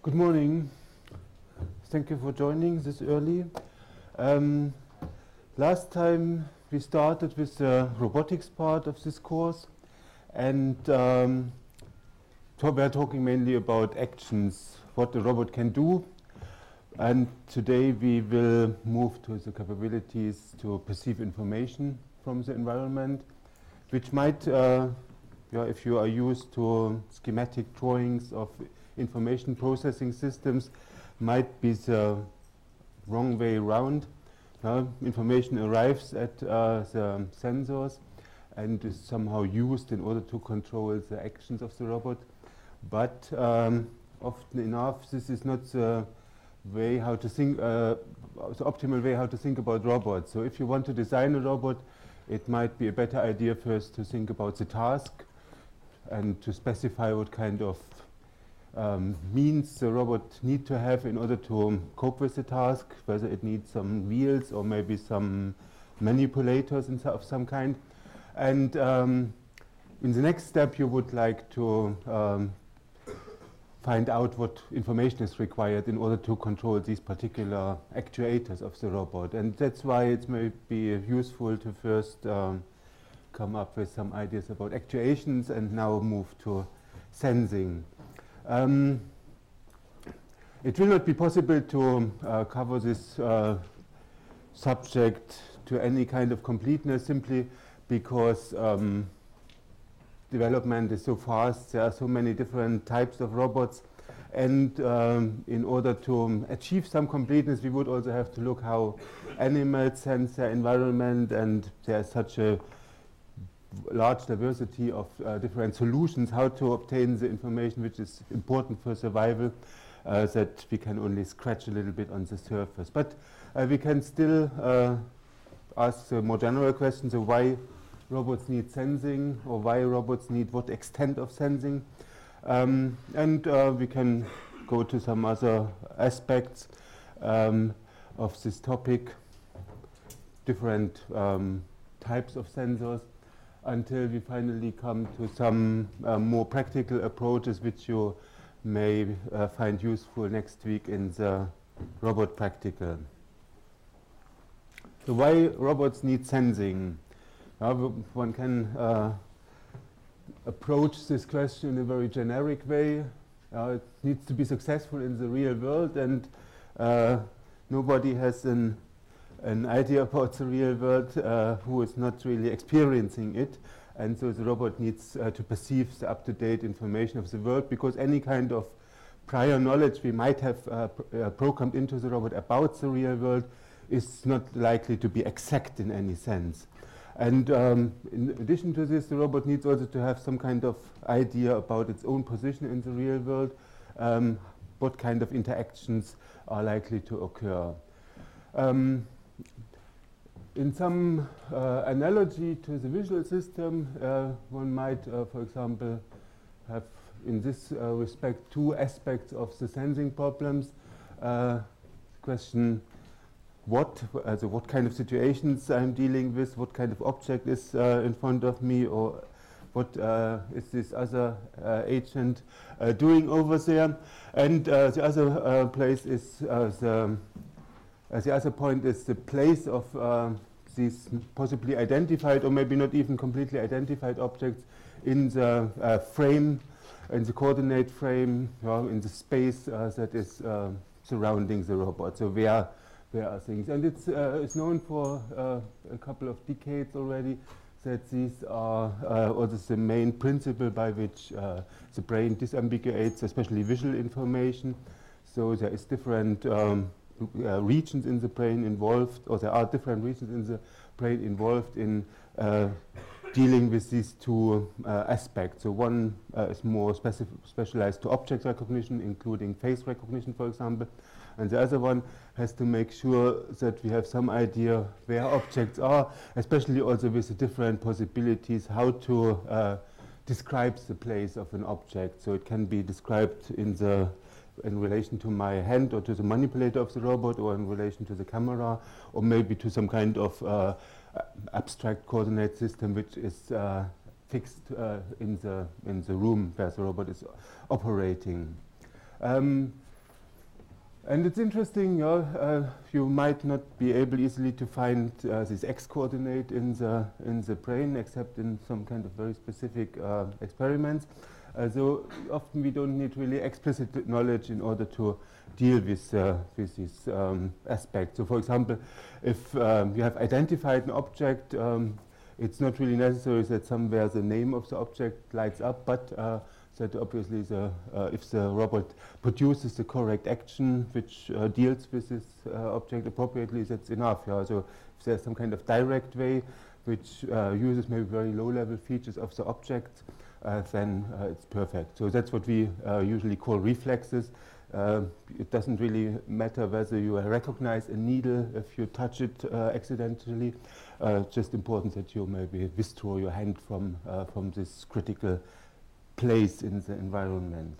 Good morning. Thank you for joining this early. Last time we started with the robotics part of this course, and we're talking mainly about actions, what the robot can do. And today we will move to the capabilities to perceive information from the environment, which might, if you are used to schematic drawings of information processing systems, might be the wrong way around. Information arrives at the sensors and is somehow used in order to control the actions of the robot. But often enough, this is not the way how to think, the optimal way how to think about robots. So if you want to design a robot, it might be a better idea first to think about the task and to specify what kind of means the robot need to have in order to cope with the task, whether it needs some wheels or maybe some manipulators of some kind. And in the next step, you would like to find out what information is required in order to control these particular actuators of the robot. And that's why it may be useful to first come up with some ideas about actuations and now move to sensing. It will not be possible to cover this subject to any kind of completeness simply because development is so fast, there are so many different types of robots, and in order to achieve some completeness we would also have to look how animals sense their environment, and there's such a large diversity of different solutions how to obtain the information which is important for survival that we can only scratch a little bit on the surface. But we can still ask more general questions of why robots need sensing, or why robots need what extent of sensing. And we can go to some other aspects of this topic, different types of sensors, until we finally come to some more practical approaches which you may find useful next week in the robot practical. So why robots need sensing? One can approach this question in a very generic way. It needs to be successful in the real world, and nobody has an idea about the real world who is not really experiencing it, and so the robot needs to perceive the up-to-date information of the world, because any kind of prior knowledge we might have programmed into the robot about the real world is not likely to be exact in any sense. And in addition to this, the robot needs also to have some kind of idea about its own position in the real world, what kind of interactions are likely to occur. In some analogy to the visual system, one might, for example, have in this respect two aspects of the sensing problems. Question, what kind of situations I'm dealing with, what kind of object is in front of me, or what is this other agent doing over there. And the other place is the other point is the place of these possibly identified, or maybe not even completely identified objects in the frame, in the coordinate frame, in the space that is surrounding the robot. So where are things? And it's known for a couple of decades already that these are also the main principle by which the brain disambiguates, especially visual information. So there is different regions in the brain involved, or there are different regions in the brain involved in dealing with these two aspects. So one is more specialized to object recognition, including face recognition, for example, and the other one has to make sure that we have some idea where objects are, especially also with the different possibilities how to describe the place of an object. So it can be described in relation to my hand, or to the manipulator of the robot, or in relation to the camera, or maybe to some kind of abstract coordinate system which is fixed in the room where the robot is operating. And it's interesting, you might not be able easily to find this x coordinate in the brain, except in some kind of very specific experiments. So often we don't need really explicit knowledge in order to deal with these aspects. So, for example, if you have identified an object, it's not really necessary that somewhere the name of the object lights up, but that obviously if the robot produces the correct action which deals with this object appropriately, that's enough. Yeah? So if there's some kind of direct way which uses maybe very low-level features of the object, then it's perfect. So that's what we usually call reflexes. It doesn't really matter whether you recognize a needle if you touch it accidentally. Just important that you maybe withdraw your hand from this critical place in the environment.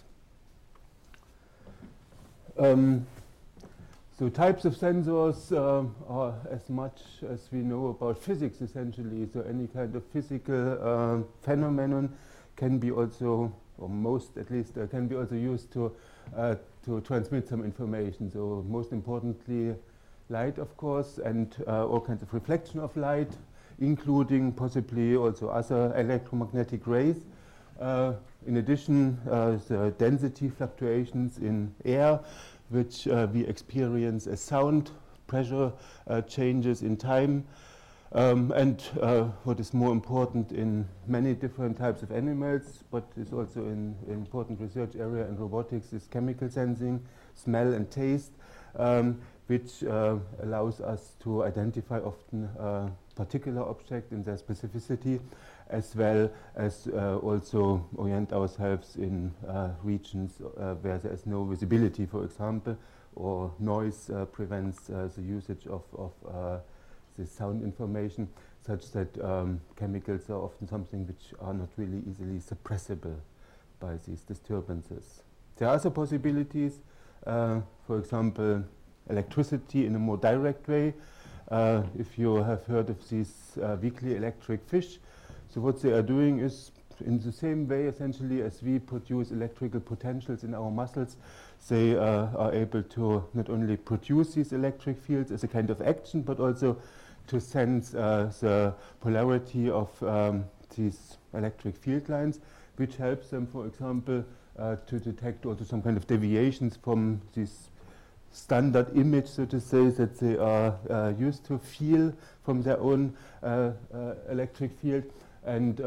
So types of sensors are as much as we know about physics, essentially. So any kind of physical phenomenon can be also, or most at least, can be also used to transmit some information. So most importantly, light, of course, and all kinds of reflection of light, including possibly also other electromagnetic rays. In addition, the density fluctuations in air, which we experience as sound, pressure changes in time, and what is more important in many different types of animals, but is also an important research area in robotics, is chemical sensing, smell and taste, which allows us to identify often particular object in their specificity, as well as also orient ourselves in regions where there is no visibility, for example, or noise prevents the usage of the sound information, such that chemicals are often something which are not really easily suppressible by these disturbances. There are other possibilities, for example, electricity in a more direct way. If you have heard of these weakly electric fish, so what they are doing is, in the same way essentially as we produce electrical potentials in our muscles, they are able to not only produce these electric fields as a kind of action, but also to sense the polarity of these electric field lines, which helps them, for example, to detect also some kind of deviations from this standard image, so to say, that they are used to feel from their own electric field. And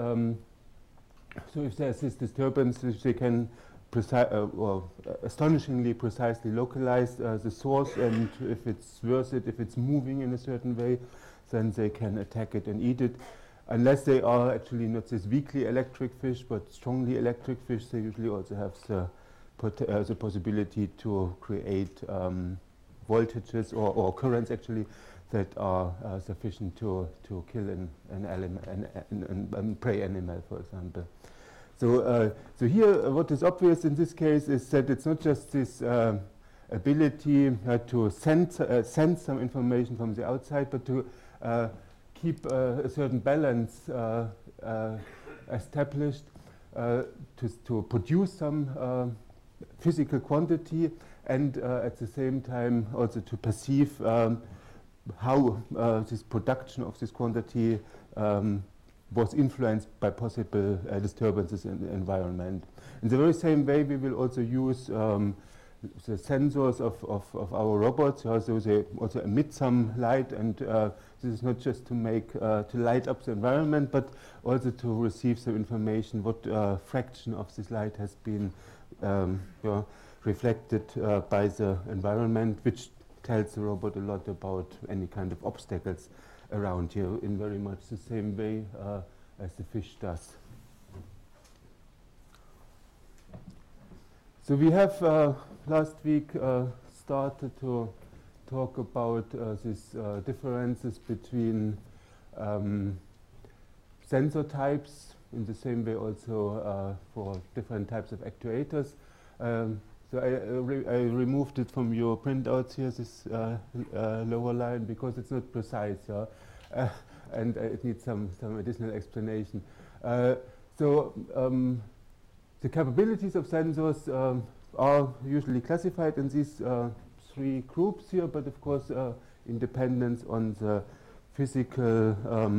so if there's this disturbance, which they can astonishingly precisely localize the source, and if it's worth it, if it's moving in a certain way, then they can attack it and eat it. Unless they are actually not this weakly electric fish, but strongly electric fish, they usually also have the possibility to create voltages or currents actually that are sufficient to kill an prey animal, for example. So here, what is obvious in this case is that it's not just this ability to send some information from the outside, but to keep a certain balance established, to produce some physical quantity, and at the same time also to perceive how this production of this quantity was influenced by possible disturbances in the environment. In the very same way, we will also use the sensors of our robots, so they also emit some light, and this is not just to light up the environment, but also to receive some information what fraction of this light has been reflected by the environment, which tells the robot a lot about any kind of obstacles around you in very much the same way as the fish does. So we have last week started to talk about these differences between sensor types, in the same way also for different types of actuators. So I removed it from your printouts here, this lower line, because it's not precise, and it needs some additional explanation. So the capabilities of sensors are usually classified in these three groups here, but of course in dependence on the physical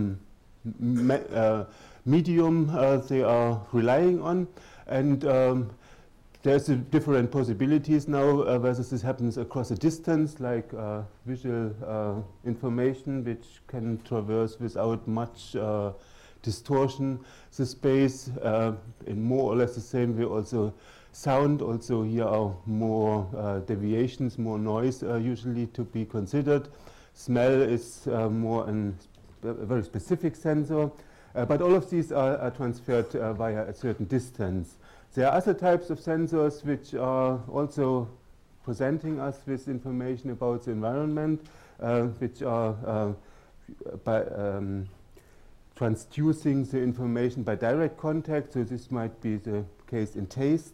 medium they are relying on. And there's different possibilities now whether this happens across a distance, like visual information, which can traverse without much distortion the space in more or less the same way. Also sound, also here are more deviations, more noise usually to be considered. Smell is more a very specific sensor, but all of these are transferred via a certain distance. There are other types of sensors which are also presenting us with information about the environment, which are by transducing the information by direct contact. So this might be the case in taste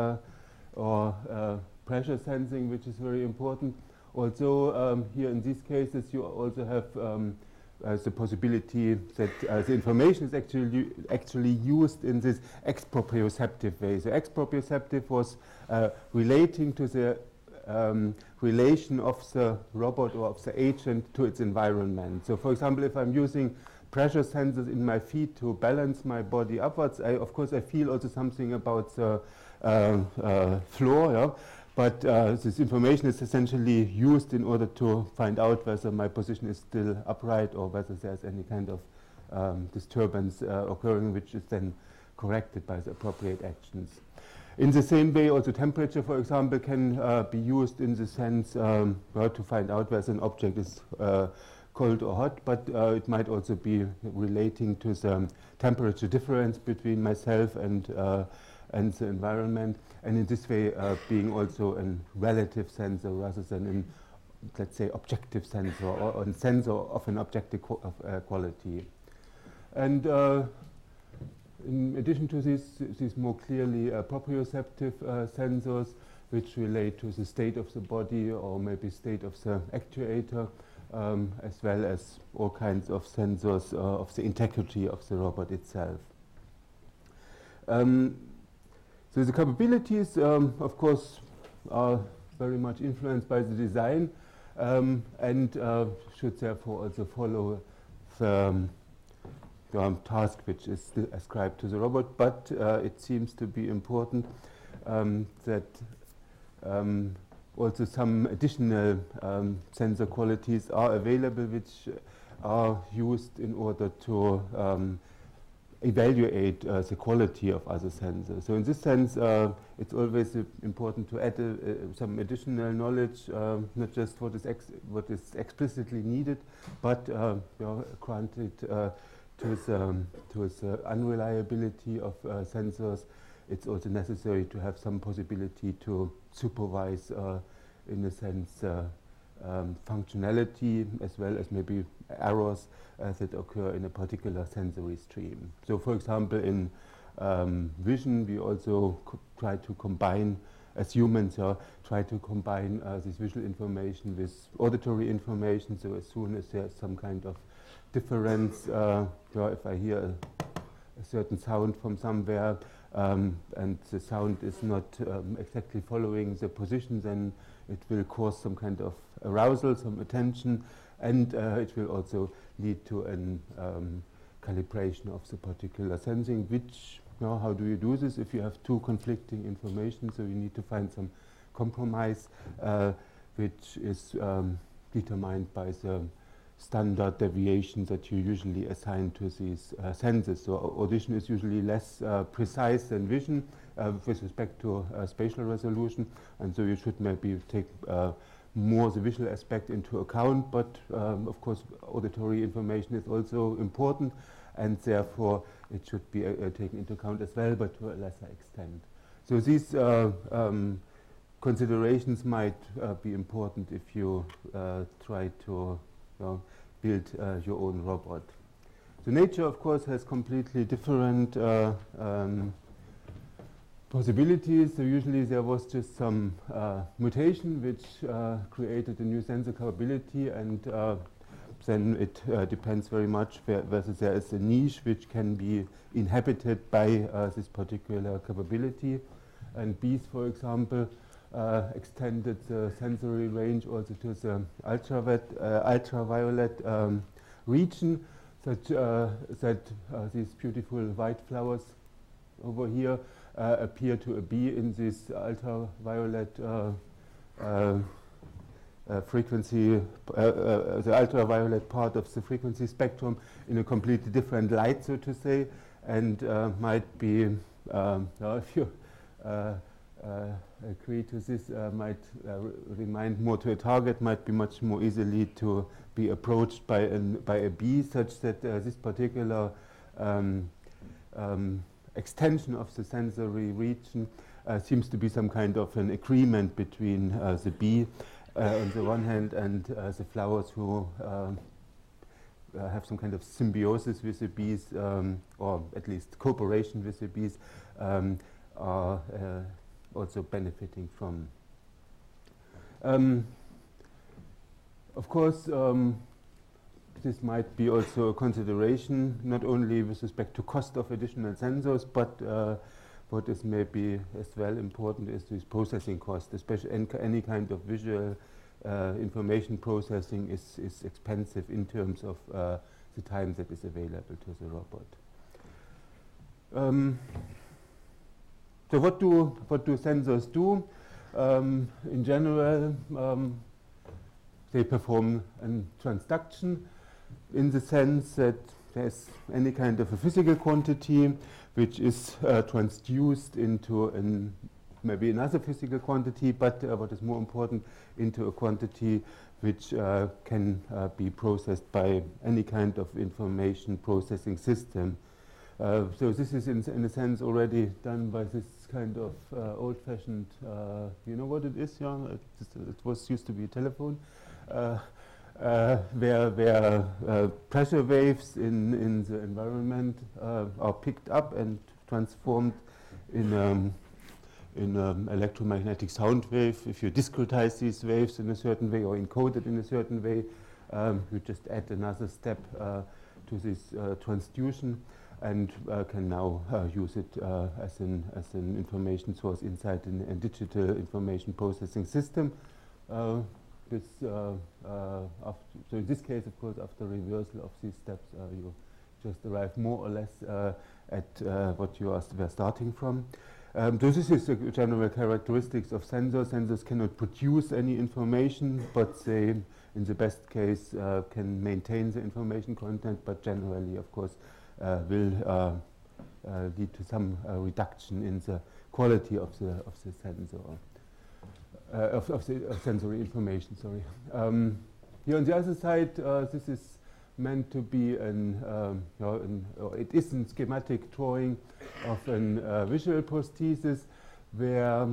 or pressure sensing, which is very important. Also, here in these cases, you also have the possibility that the information is actually used in this exproprioceptive way. So exproprioceptive was relating to the relation of the robot or of the agent to its environment. So for example, if I'm using pressure sensors in my feet to balance my body upwards, of course I feel also something about the floor, yeah? But this information is essentially used in order to find out whether my position is still upright or whether there's any kind of disturbance occurring, which is then corrected by the appropriate actions. In the same way, also temperature, for example, can be used in the sense to find out whether an object is cold or hot, but it might also be relating to the temperature difference between myself and the environment, and in this way being also a relative sensor rather than an, let's say, objective sensor or a sensor of an objective quality. And in addition to these more clearly proprioceptive sensors, which relate to the state of the body or maybe state of the actuator, as well as all kinds of sensors of the integrity of the robot itself. So the capabilities, of course, are very much influenced by the design and should therefore also follow the task which is ascribed to the robot. But it seems to be important that also some additional sensor qualities are available which are used in order to evaluate the quality of other sensors. So in this sense, it's always important to add some additional knowledge, not just what is explicitly needed, but granted to the unreliability of sensors, it's also necessary to have some possibility to supervise, in a sense, functionality as well as maybe errors that occur in a particular sensory stream. So for example, in vision, we also try to combine, as humans, try to combine this visual information with auditory information. So as soon as there's some kind of difference, if I hear a certain sound from somewhere and the sound is not exactly following the position, then it will cause some kind of arousal, some attention, and it will also lead to an calibration of the particular sensing, which, how do you do this if you have two conflicting information? So you need to find some compromise, which is determined by the standard deviation that you usually assign to these sensors. So audition is usually less precise than vision with respect to spatial resolution, and so you should maybe take more the visual aspect into account, but of course auditory information is also important, and therefore it should be taken into account as well, but to a lesser extent. So these considerations might be important if you try to build your own robot. So nature, of course, has completely different possibilities. So usually there was just some mutation which created a new sensor capability, and then it depends very much whether there is a niche which can be inhabited by this particular capability. And bees, for example, extended the sensory range also to the ultraviolet region, such that these beautiful white flowers over here appear to be in this ultraviolet frequency, the ultraviolet part of the frequency spectrum in a completely different light, so to say, and might be, if you agree to this, might remind more to a target, might be much more easily to be approached by a bee, such that this particular extension of the sensory region seems to be some kind of an agreement between the bee on the one hand and the flowers who have some kind of symbiosis with the bees, or at least cooperation with the bees, are also benefiting from. Of course, this might be also a consideration, not only with respect to cost of additional sensors, but what is maybe as well important is this processing cost, especially any kind of visual information processing is expensive in terms of the time that is available to the robot. So what do sensors do? In general, they perform a transduction in the sense that there's any kind of a physical quantity which is transduced into maybe another physical quantity, but what is more important, into a quantity which can be processed by any kind of information processing system. So this is in a sense already done by this kind of old-fashioned, you know what it is, Jan? It was used to be a telephone, where pressure waves in the environment are picked up and transformed in electromagnetic sound wave. If you discretize these waves in a certain way or encode it in a certain way, you just add another step to this transduction and can now use it as an information source inside a digital information processing system. So in this case, of course, after reversal of these steps, you just arrive more or less at what you were starting from. So this is the general characteristics of sensors. Sensors cannot produce any information, but they, in the best case, can maintain the information content, but generally, of course, will lead to some reduction in the quality of the sensor, of sensory information. Sorry. Here on the other side, this is meant to be it is a schematic drawing of a visual prosthesis where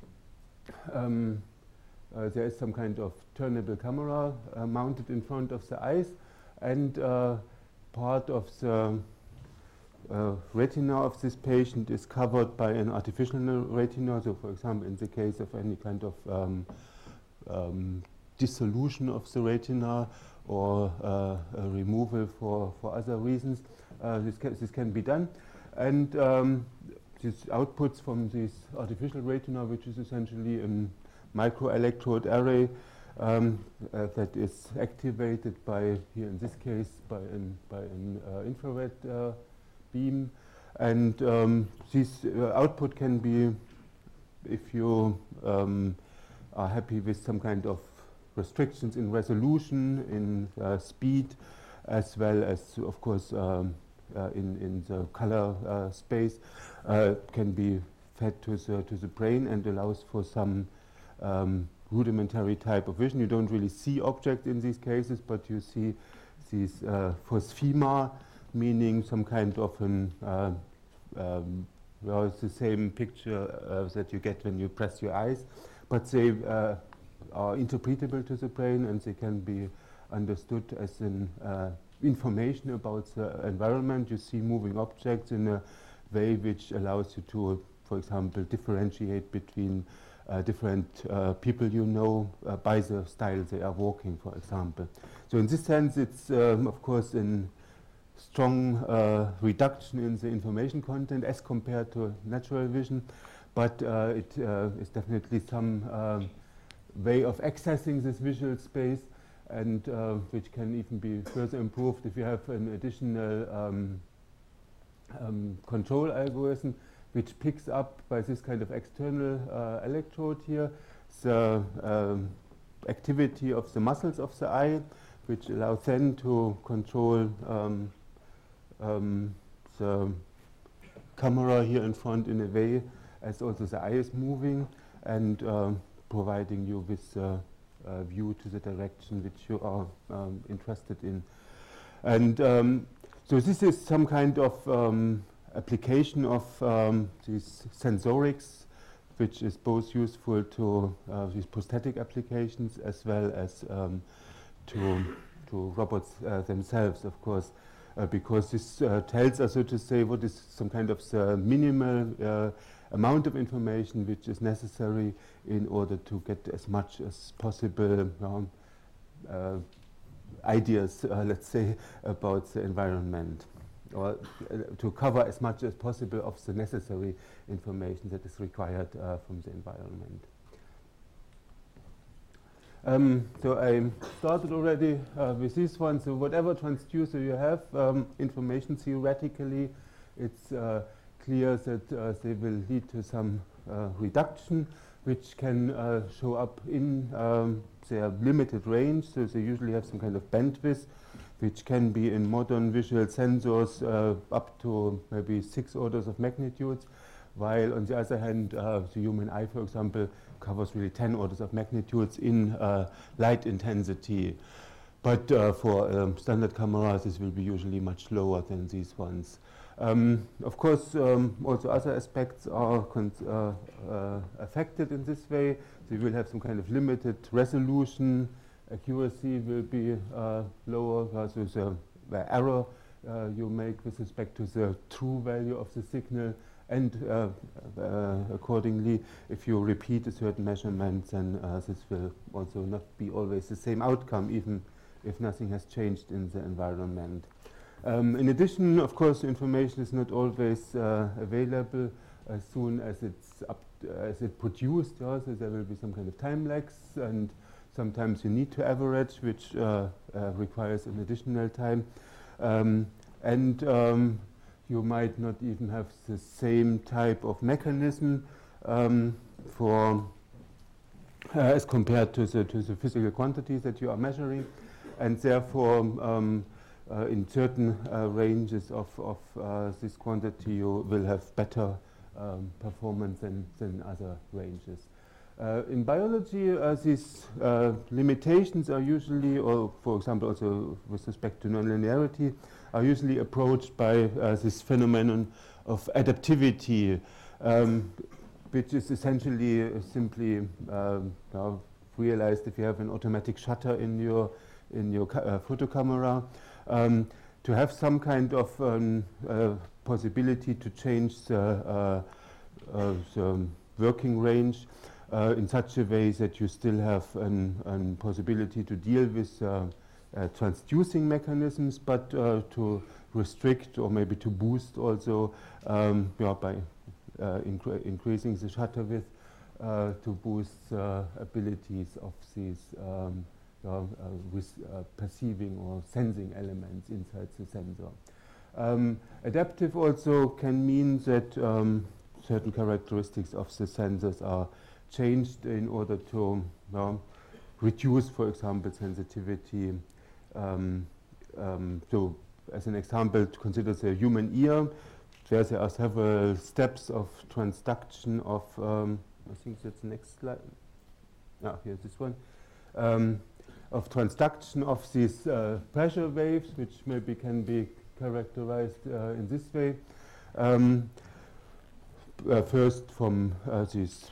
there is some kind of turnable camera mounted in front of the eyes, and part of the retina of this patient is covered by an artificial retina. So, for example, in the case of any kind of dissolution of the retina or a removal for other reasons, this can be done. And these outputs from this artificial retina, which is essentially a microelectrode array that is activated by, here in this case, by an infrared beam. And this output can be, if you are happy with some kind of restrictions in resolution, in speed, as well as, of course, in the color space, can be fed to the brain and allows for some rudimentary type of vision. You don't really see objects in these cases, but you see these phosphema, meaning some kind of well, it's the same picture that you get when you press your eyes, but they are interpretable to the brain, and they can be understood as an information about the environment. You see moving objects in a way which allows you to, for example, differentiate between different people you know by the style they are walking, for example. So in this sense, it's of course a strong reduction in the information content as compared to natural vision, but it is definitely some way of accessing this visual space, and which can even be further improved if you have an additional control algorithm which picks up by this kind of external electrode here the activity of the muscles of the eye, which allows then to control the camera here in front in a way as also the eye is moving, and providing you with a view to the direction which you are interested in. And so this is some kind of application of these sensorics, which is both useful to these prosthetic applications as well as to robots themselves, of course, because this tells us, so to say, what is some kind of the minimal amount of information which is necessary in order to get as much as possible ideas, let's say, about the environment, or to cover as much as possible of the necessary information that is required from the environment. So I started already with this one. So whatever transducer you have, information theoretically, it's clear that they will lead to some reduction, which can show up in their limited range. So they usually have some kind of bandwidth, which can be in modern visual sensors up to maybe 6 orders of magnitudes, while on the other hand, the human eye, for example, covers really 10 orders of magnitudes in light intensity. But for standard cameras, this will be usually much lower than these ones. Of course, also other aspects are affected in this way. So you will have some kind of limited resolution. Accuracy will be lower, so the error you make with respect to the true value of the signal, and accordingly, if you repeat a certain measurement, then this will also not be always the same outcome, even if nothing has changed in the environment. In addition, of course, information is not always available as soon as it's produced. So there will be some kind of time lags, and sometimes you need to average, which requires an additional time. You might not even have the same type of mechanism as compared to the physical quantities that you are measuring, and therefore in certain ranges of this quantity you will have better performance than other ranges. In biology, these limitations are usually, or for example also with respect to nonlinearity, are usually approached by this phenomenon of adaptivity, which is essentially simply realized if you have an automatic shutter in your photo camera, to have some kind of possibility to change the working range in such a way that you still have a possibility to deal with transducing mechanisms, but to restrict or maybe to boost also by increasing the shutter width to boost abilities of these perceiving or sensing elements inside the sensor. Adaptive also can mean that certain characteristics of the sensors are changed in order to reduce, for example, sensitivity. So as an example, to consider the human ear, there are several steps of transduction of, I think that's the next slide. Here's this one. Of transduction of these pressure waves, which maybe can be characterized in this way. First from these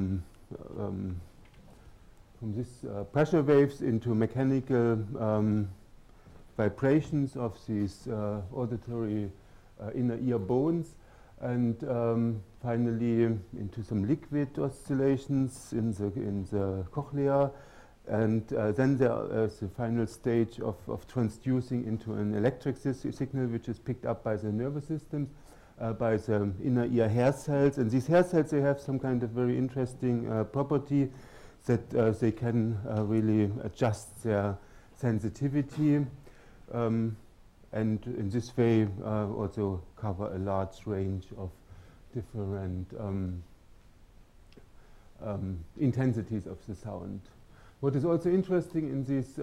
pressure waves into mechanical vibrations of these auditory inner ear bones, and finally into some liquid oscillations in the cochlea, and then there is the final stage of transducing into an electric signal which is picked up by the nervous systems, by the inner ear hair cells. And these hair cells, they have some kind of very interesting property that they can really adjust their sensitivity. And in this way also cover a large range of different intensities of the sound. What is also interesting in this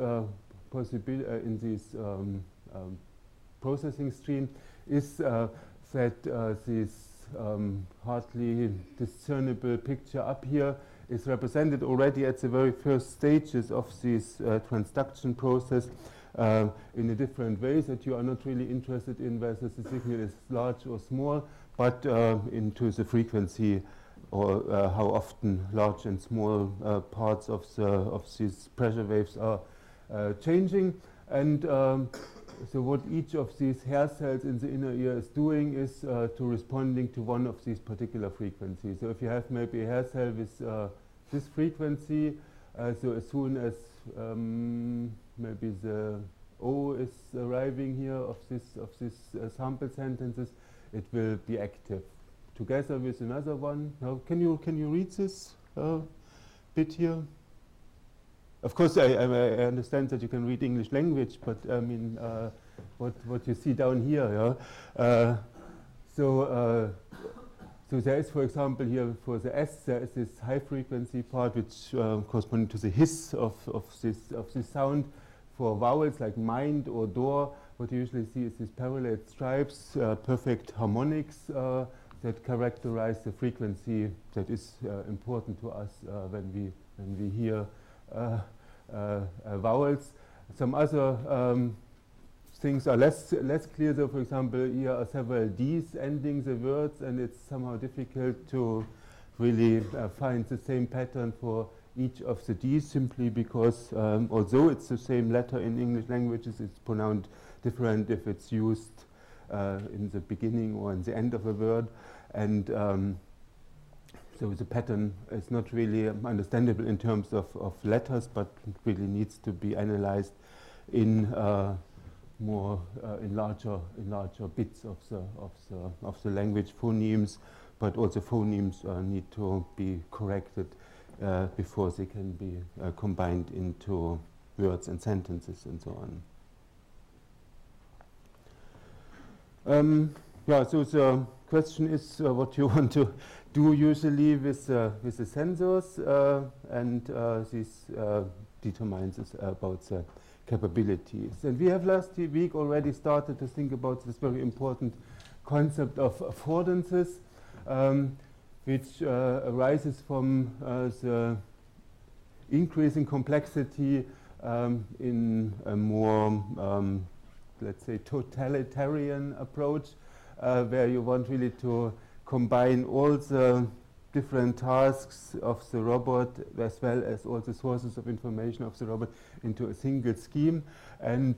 processing stream is that this hardly discernible picture up here is represented already at the very first stages of this transduction process in a different ways that you are not really interested in whether the signal is large or small, but into the frequency or how often large and small parts of these pressure waves are changing. And so what each of these hair cells in the inner ear is doing is to responding to one of these particular frequencies. So if you have maybe a hair cell with this frequency, so as soon as maybe the O is arriving here of this sample sentences, it will be active together with another one. Now, can you read this bit here? Of course, I understand that you can read English language, but I mean, what you see down here, yeah? So there is, for example, here for the S, there is this high frequency part which corresponds to the hiss of this sound. For vowels like mind or door, what you usually see is these parallel stripes, perfect harmonics that characterize the frequency that is important to us when we hear vowels. Some other things are less clear. So, for example, here are several D's ending the words, and it's somehow difficult to really find the same pattern for each of the D's, simply because although it's the same letter in English languages, it's pronounced different if it's used in the beginning or in the end of a word. And so the pattern is not really understandable in terms of letters, but really needs to be analyzed in more in larger bits of the language phonemes, but also phonemes need to be corrected before they can be combined into words and sentences and so on. Yeah, so the question is what you want to do usually with the sensors, and this determines about the capabilities. And we have last week already started to think about this very important concept of affordances, which arises from the increasing complexity in a more, let's say, totalitarian approach, where you want really to combine all the different tasks of the robot as well as all the sources of information of the robot into a single scheme. And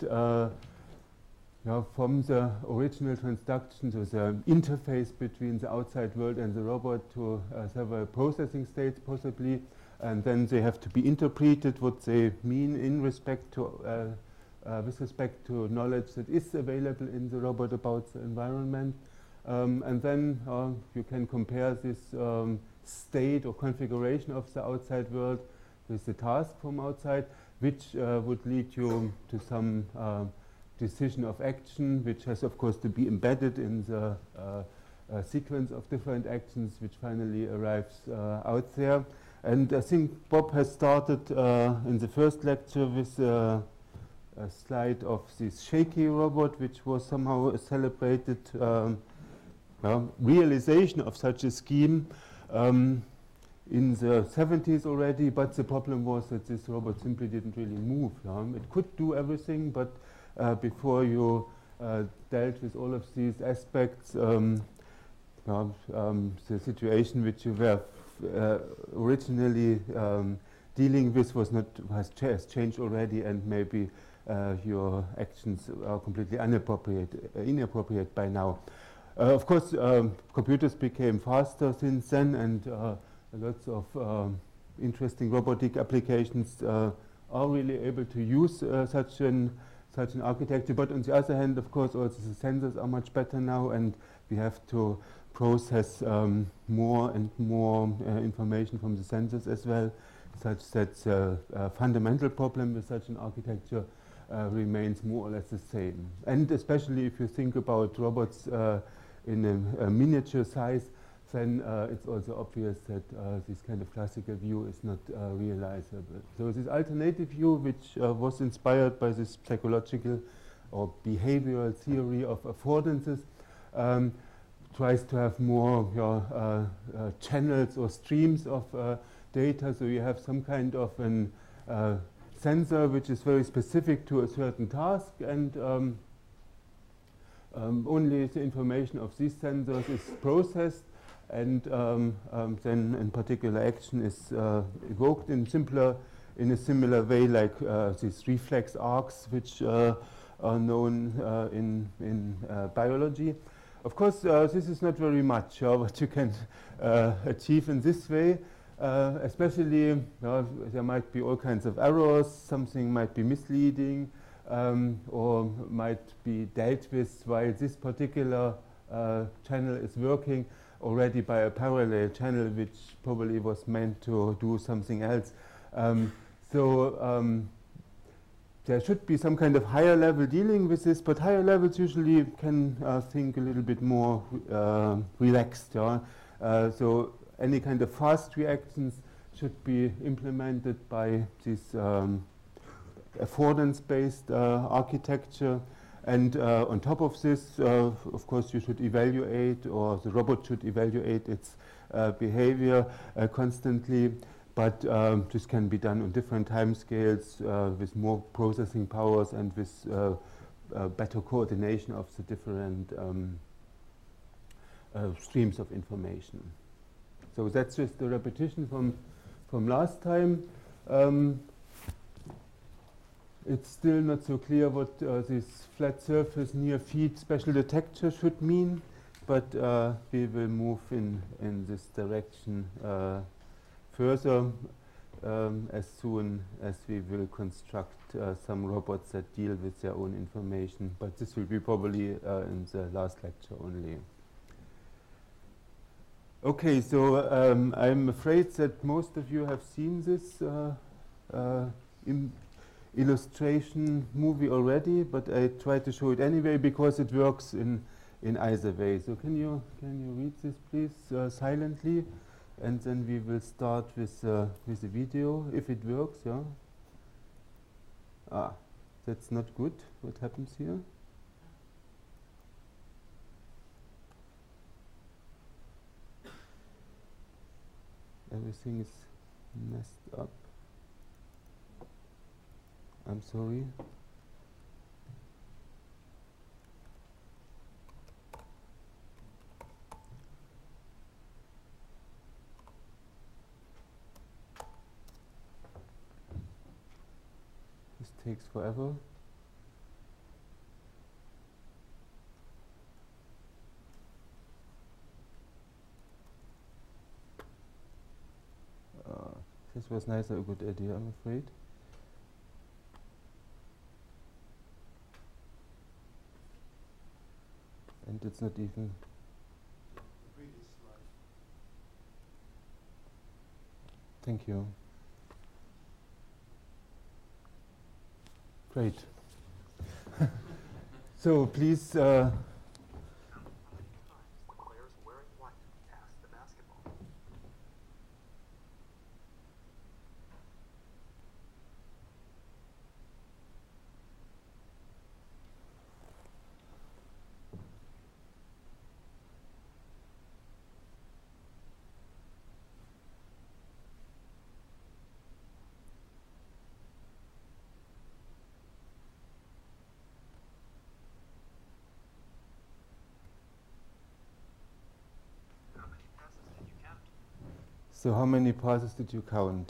from the original transduction to the interface between the outside world and the robot to several processing states possibly, and then they have to be interpreted what they mean in respect to with respect to knowledge that is available in the robot about the environment. And then you can compare this state or configuration of the outside world with the task from outside, which would lead you to some decision of action, which has of course to be embedded in the sequence of different actions which finally arrives out there. And I think Bob has started in the first lecture with a slide of this shaky robot, which was somehow a celebrated realization of such a scheme in the 70s already, but the problem was that this robot simply didn't really move. It could do everything, but before you dealt with all of these aspects, the situation which you were originally dealing with has changed already, and maybe your actions are completely inappropriate by now. Of course, computers became faster since then, and lots of interesting robotic applications are really able to use such such an architecture. But on the other hand, of course, also the sensors are much better now, and we have to process more and more information from the sensors as well, such that the fundamental problem with such an architecture remains more or less the same. And especially if you think about robots in a miniature size, then it's also obvious that this kind of classical view is not realizable. So this alternative view, which was inspired by this psychological or behavioral theory of affordances, tries to have more channels or streams of data. So you have some kind of an sensor which is very specific to a certain task, and only the information of these sensors is processed, and then in particular action is evoked in a similar way, like these reflex arcs, which are known in biology. Of course, this is not very much what you can achieve in this way. Especially, there might be all kinds of errors. Something might be misleading, or might be dealt with while this particular channel is working already by a parallel channel, which probably was meant to do something else. There should be some kind of higher level dealing with this, but higher levels usually can think a little bit more relaxed. So any kind of fast reactions should be implemented by this affordance-based architecture. And on top of this, of course, you should evaluate, or the robot should evaluate its behavior constantly. But this can be done on different timescales with more processing powers and with better coordination of the different streams of information. So that's just a repetition from last time. It's still not so clear what this flat surface near feed special detector should mean, but we will move in this direction further as soon as we will construct some robots that deal with their own information. But this will be probably in the last lecture only. Okay, so I'm afraid that most of you have seen this illustration movie already, but I try to show it anyway because it works in either way. So can you read this, please, silently? And then we will start with the video, if it works, yeah? Ah, that's not good. What happens here? Everything is messed up. I'm sorry. This takes forever. This was neither a good idea, I'm afraid. And it's not even. Thank you. Great. So please. So how many passes did you count?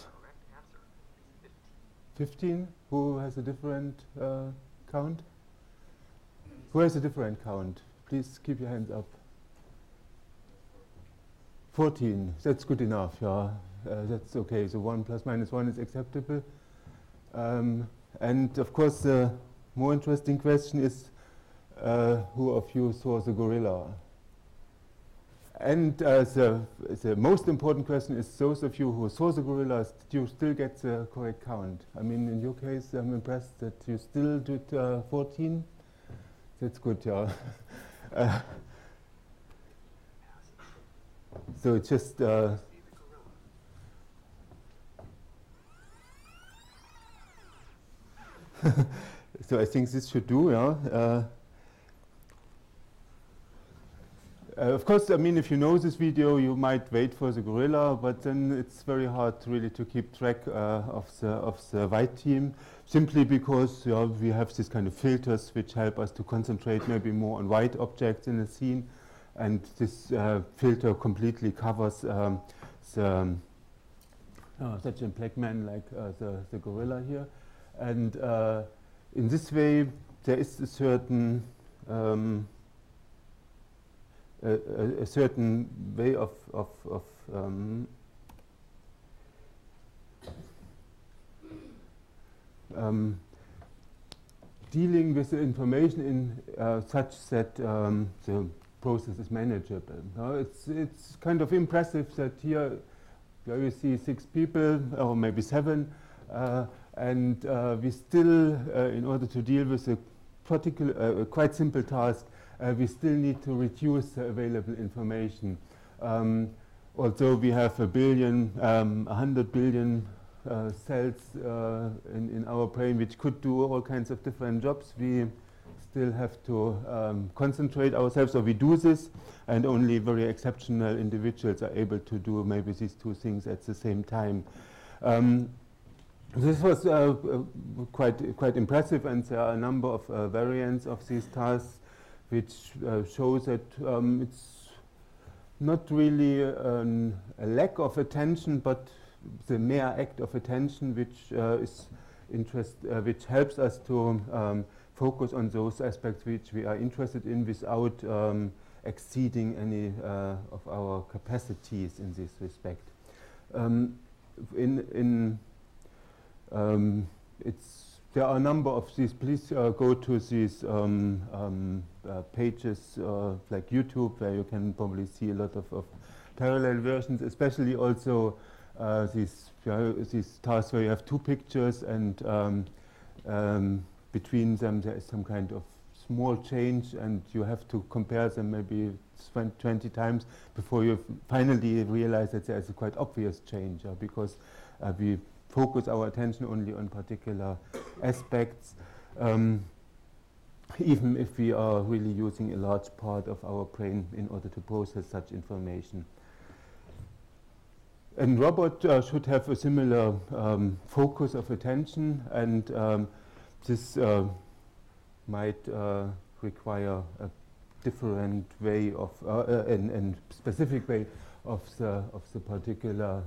15? Who has a different count? Who has a different count? Please keep your hands up. 14. That's good enough, yeah. That's okay. So 1 plus minus 1 is acceptable. And of course, the more interesting question is, who of you saw the gorilla? And the most important question is, those of you who saw the gorillas, did you still get the correct count? I mean, in your case, I'm impressed that you still did 14. That's good, yeah. So it's just... so I think this should do, yeah. Of course, I mean, if you know this video, you might wait for the gorilla, but then it's very hard really to keep track of the white team, simply because we have this kind of filters which help us to concentrate maybe more on white objects in a scene, and this filter completely covers such a black man like the gorilla here, and in this way there is a certain a certain way of dealing with the information in such that the process is manageable. It's kind of impressive that here you see 6 people, or maybe 7, and we still, in order to deal with a particular, quite simple task, we still need to reduce the available information. Although we have 100 billion cells in our brain which could do all kinds of different jobs, we still have to concentrate ourselves, so we do this, and only very exceptional individuals are able to do maybe these 2 things at the same time. This was quite impressive, and there are a number of variants of these tasks which shows that it's not really a lack of attention, but the mere act of attention which which helps us to focus on those aspects which we are interested in without exceeding any of our capacities in this respect. There are a number of these. Please go to these pages like YouTube, where you can probably see a lot of parallel versions, especially also these tasks where you have 2 pictures and between them there is some kind of small change, and you have to compare them maybe 20 times before you finally realize that there is a quite obvious change, because we focus our attention only on particular aspects, even if we are really using a large part of our brain in order to process such information. A robot should have a similar focus of attention, and this might require a different way of, and specific way of the particular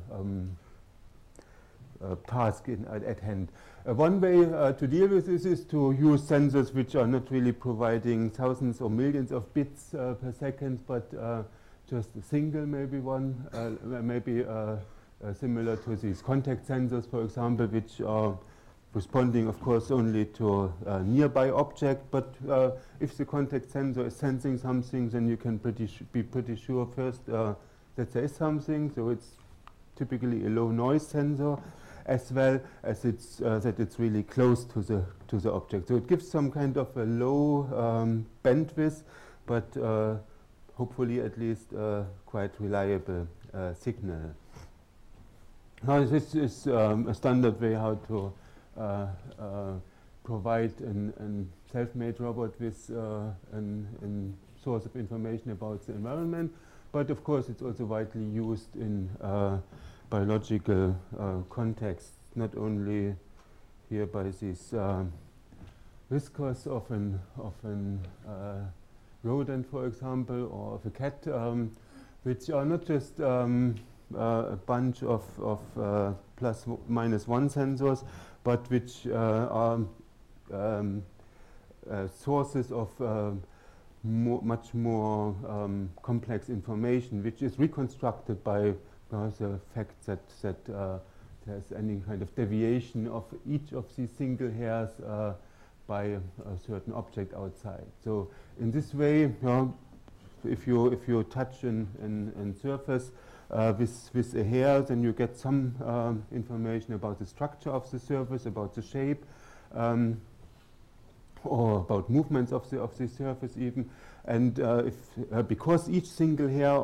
task at hand. One way to deal with this is to use sensors which are not really providing thousands or millions of bits per second, but just a single maybe one, maybe similar to these contact sensors, for example, which are responding, of course, only to a nearby object. But if the contact sensor is sensing something, then you can be pretty sure first that there is something. So it's typically a low noise sensor, as well as that it's really close to the object. So it gives some kind of a low bandwidth, but hopefully at least quite reliable signal. Now this is a standard way how to provide a self-made robot with a source of information about the environment, but of course it's also widely used in biological contexts, not only here by these whiskers of an rodent, for example, or of a cat, which are not just a bunch of plus minus 1 sensors, but which are sources of much more complex information, which is reconstructed by the fact that there's any kind of deviation of each of these single hairs by a certain object outside. So in this way, if you touch an surface with a hair, then you get some information about the structure of the surface, about the shape, or about movements of the surface even. And because each single hair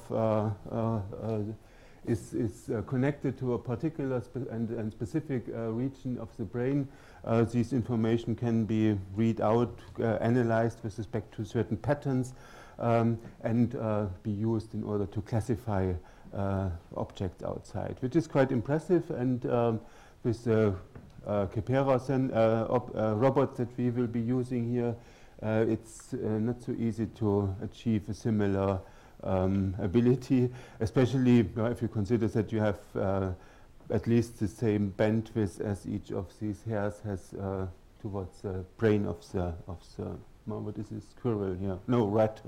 is connected to a particular and specific region of the brain, this information can be read out, analyzed with respect to certain patterns, and be used in order to classify objects outside, which is quite impressive. And with the Kepera robot that we will be using here, it's not so easy to achieve a similar ability, especially if you consider that you have at least the same bandwidth as each of these hairs has towards the brain of the what is this, squirrel here? No, rat.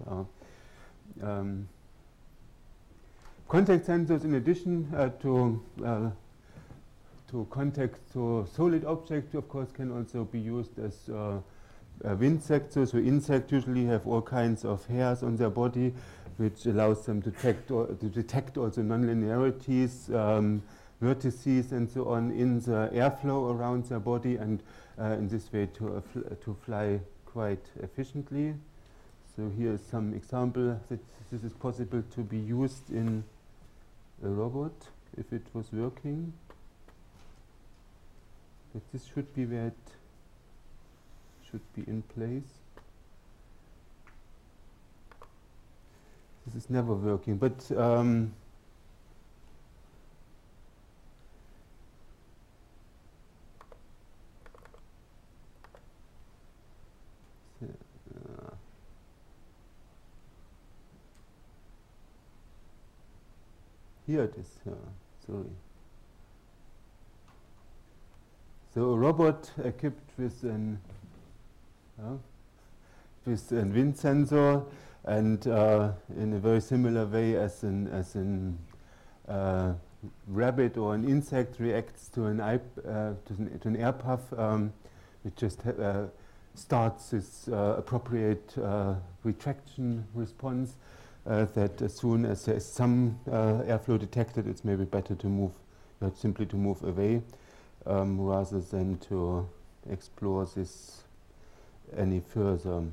Contact sensors, in addition to contact to solid objects, of course, can also be used as wind sensors. So insects usually have all kinds of hairs on their body, which allows them to detect also nonlinearities, vertices, and so on in the airflow around their body, and in this way to fly quite efficiently. So here is some example that this is possible to be used in a robot if it was working. But this should be where it should be in place. This is never working, but here it is. Sorry. So a robot equipped with an wind sensor, and in a very similar way as an rabbit or an insect reacts to an air puff, it just starts this appropriate retraction response. That as soon as there is some airflow detected, it's maybe better to move, simply to move away, rather than to explore this any further.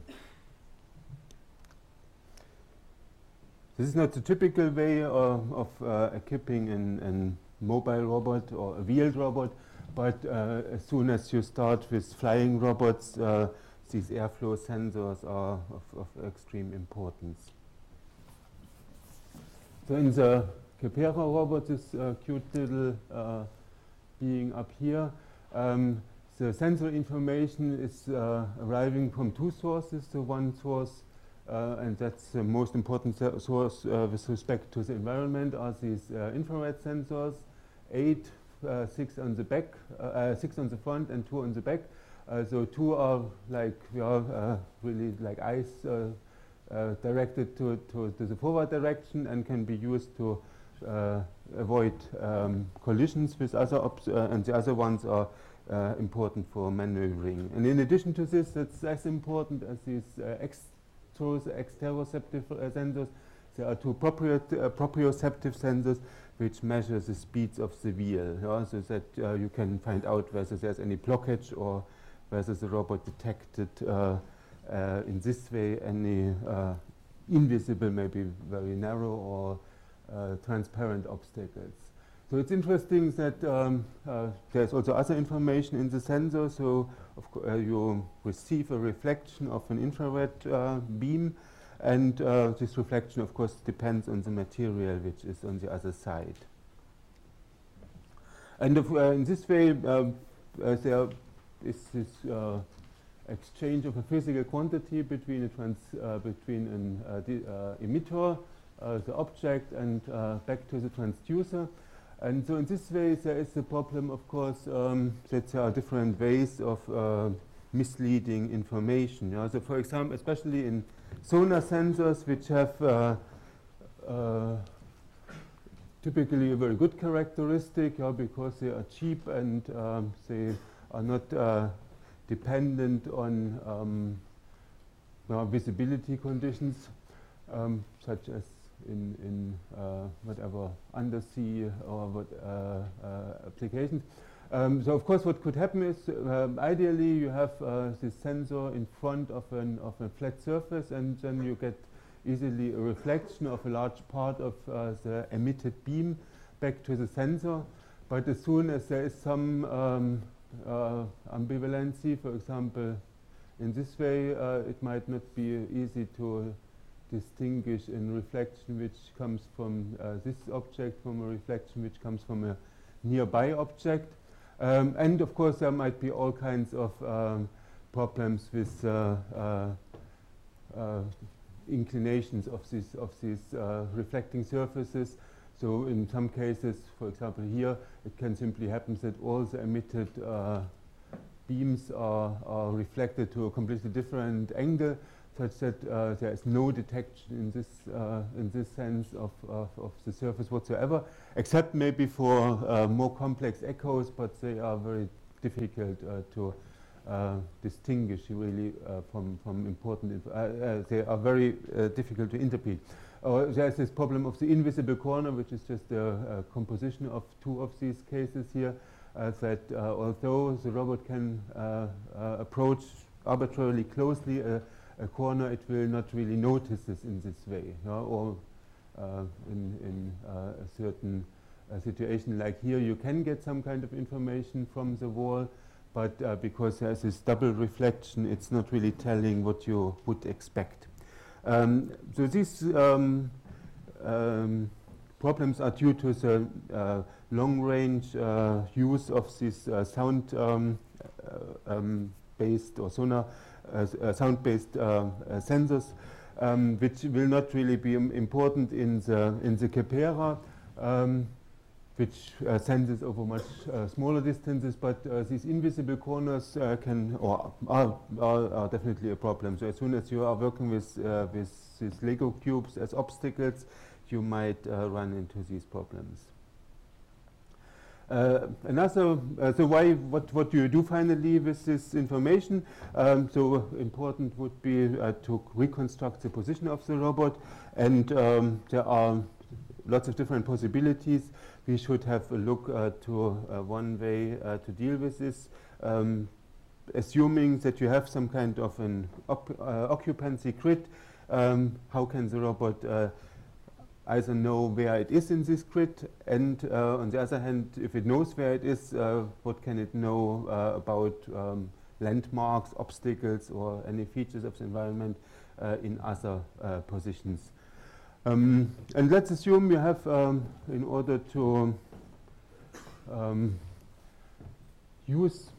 This is not the typical way of equipping a mobile robot or a wheeled robot, but as soon as you start with flying robots, these airflow sensors are of extreme importance. So in the Kepera robot, this cute little being up here, the sensor information is arriving from two sources. The one source, and that's the most important source with respect to the environment, are these infrared sensors, 8, 6 on the back, 6 on the front and 2 on the back. So 2 are like really like eyes directed to the forward direction and can be used to avoid collisions with other and the other ones are important for maneuvering. And in addition to this, that's as important as these exteroceptive sensors. There are 2 proprioceptive sensors which measure the speeds of the wheel, so that you can find out whether there's any blockage or whether the robot detected in this way any invisible, maybe very narrow or transparent obstacles. So it's interesting that there's also other information in the sensor. So you receive a reflection of an infrared beam, and this reflection, of course, depends on the material which is on the other side. And in this way, there is this exchange of a physical quantity between an emitter, the object, and back to the transducer. And so in this way, there is a problem, of course, that there are different ways of misleading information. So for example, especially in sonar sensors, which have typically a very good characteristic, because they are cheap and they are not dependent on visibility conditions, such as in whatever undersea or what applications. So of course what could happen is ideally you have this sensor in front of a flat surface, and then you get easily a reflection of a large part of the emitted beam back to the sensor. But as soon as there is some ambivalency, for example, in this way, it might not be easy to distinguish in reflection which comes from this object from a reflection which comes from a nearby object. And of course there might be all kinds of problems with inclinations of these reflecting surfaces. So in some cases, for example here, it can simply happen that all the emitted beams are reflected to a completely different angle, such that there is no detection in this sense of the surface whatsoever, except maybe for more complex echoes, but they are very difficult to distinguish really from important. They are very difficult to interpret. There's this problem of the invisible corner, which is just a composition of two of these cases here. That although the robot can approach arbitrarily closely a corner, it will not really notice this in this way, or in a certain situation like here, you can get some kind of information from the wall, but because there's this double reflection, it's not really telling what you would expect. So these problems are due to the long-range use of these sound-based or sonar sound-based sensors, which will not really be important in the Kepera, which senses over much smaller distances. But these invisible corners can or are definitely a problem. So as soon as you are working with these Lego cubes as obstacles, you might run into these problems. What do you do finally with this information? So important would be to reconstruct the position of the robot, and there are lots of different possibilities. We should have a look to one way to deal with this, assuming that you have some kind of an occupancy grid. How can the robot either know where it is in this grid, and on the other hand, if it knows where it is, what can it know about landmarks, obstacles, or any features of the environment in other positions? And let's assume you have, in order to use,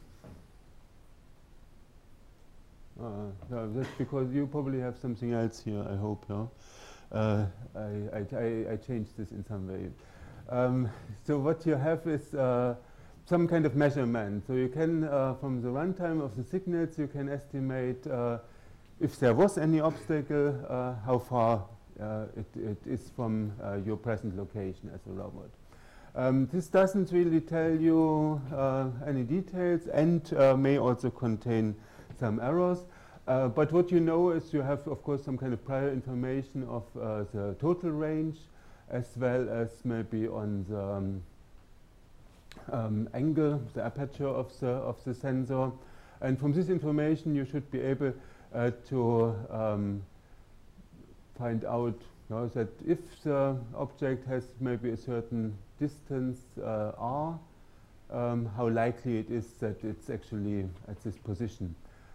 that's because you probably have something else here, I hope, no? I changed this in some way. So what you have is some kind of measurement. So you can, from the runtime of the signals, you can estimate if there was any obstacle, how far it is from your present location as a robot. This doesn't really tell you any details, and may also contain some errors. But what you know is you have, of course, some kind of prior information of the total range, as well as maybe on the angle, the aperture of the sensor. And from this information, you should be able to find out that if the object has maybe a certain distance r, how likely it is that it's actually at this position.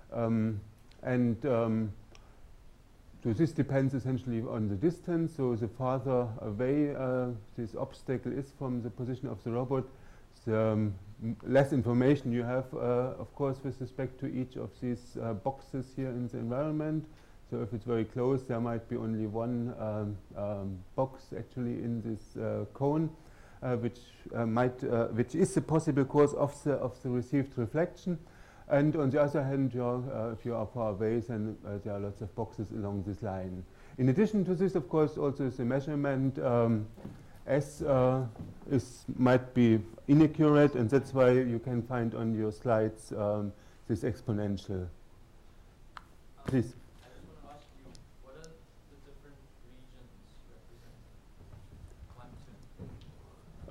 So this depends essentially on the distance. So the farther away this obstacle is from the position of the robot, the less information you have, of course, with respect to each of these boxes here in the environment. So if it's very close, there might be only one box actually in this cone, which is the possible cause of the received reflection. And on the other hand, if you are far away, then there are lots of boxes along this line. In addition to this, of course, also the measurement S might be inaccurate, and that's why you can find on your slides this exponential. Please. I just want to ask you, what are the different regions represented?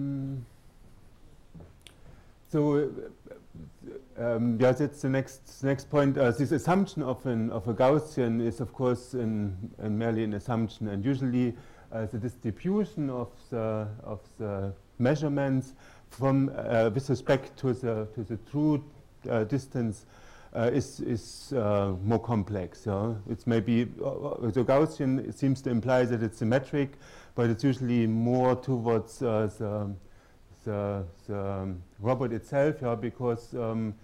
Yeah, that's the next point. This assumption of a Gaussian is, of course, merely an assumption, and usually the distribution of the measurements from with respect to the true distance is more complex. It's maybe the Gaussian seems to imply that it's symmetric, but it's usually more towards the robot itself, because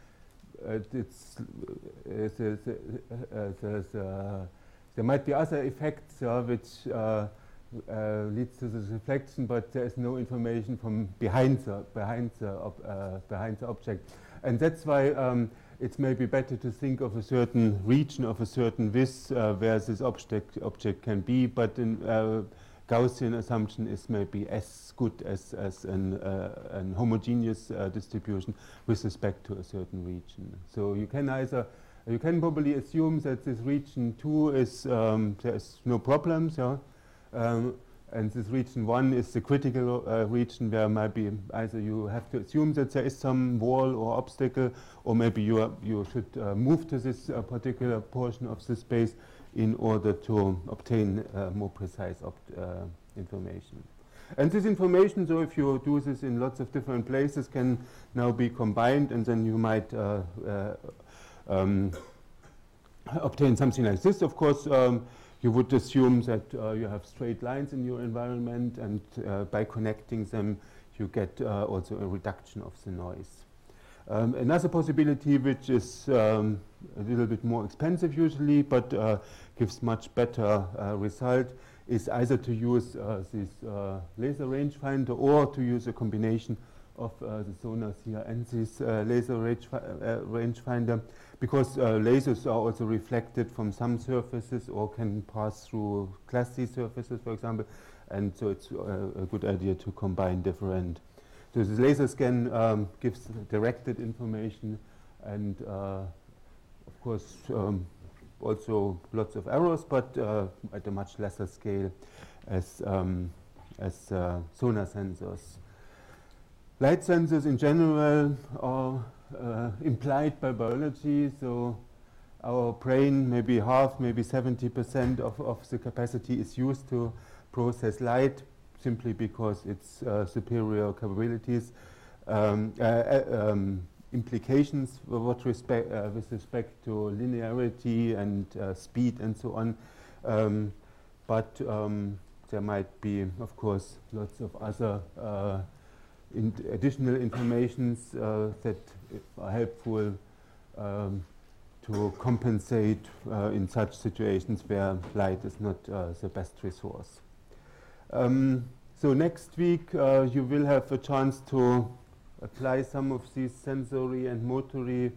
there might be other effects which leads to this reflection, but there is no information from behind the object, and that's why it's maybe better to think of a certain region of a certain width where this object can be, but in Gaussian assumption is maybe as good as an homogeneous distribution with respect to a certain region. So you can probably assume that this region 2 is there is no problems, and this region 1 is the critical region where maybe either you have to assume that there is some wall or obstacle, or maybe you should move to this particular portion of the space in order to obtain more precise information. And this information, so if you do this in lots of different places, can now be combined, and then you might obtain something like this. Of course, you would assume that you have straight lines in your environment, and by connecting them, you get also a reduction of the noise. Another possibility, which is a little bit more expensive usually, but gives much better result, is either to use this laser rangefinder or to use a combination of the sonars here and this laser rangefinder, because lasers are also reflected from some surfaces or can pass through Class C surfaces, for example, and so it's a good idea to combine different. So the laser scan gives directed information, and of course also lots of errors, but at a much lesser scale as sonar sensors. Light sensors in general are implied by biology, so our brain, maybe half, maybe 70% of the capacity is used to process light, simply because its superior capabilities. Implications with respect to linearity and speed and so on. But there might be, of course, lots of other additional informations that are helpful to compensate in such situations where light is not the best resource. So next week you will have a chance to apply some of these sensory and motory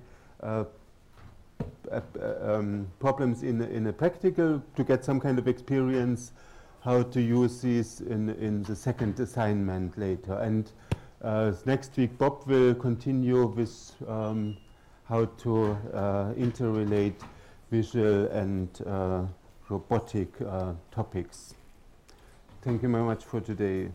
problems in a practical, to get some kind of experience how to use these in the second assignment later. And next week Bob will continue with how to interrelate visual and robotic topics. Thank you very much for today.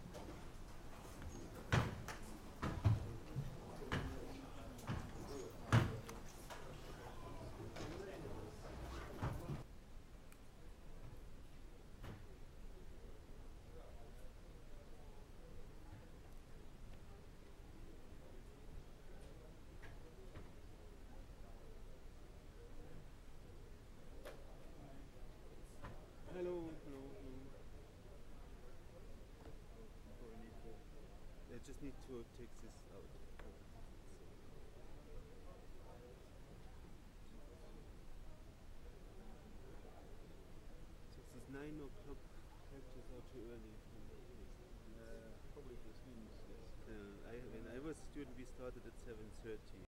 I just need to take this out. So this is 9 o'clock. Lectures are too early. Probably for students, yes. When I was a student, we started at 7:30.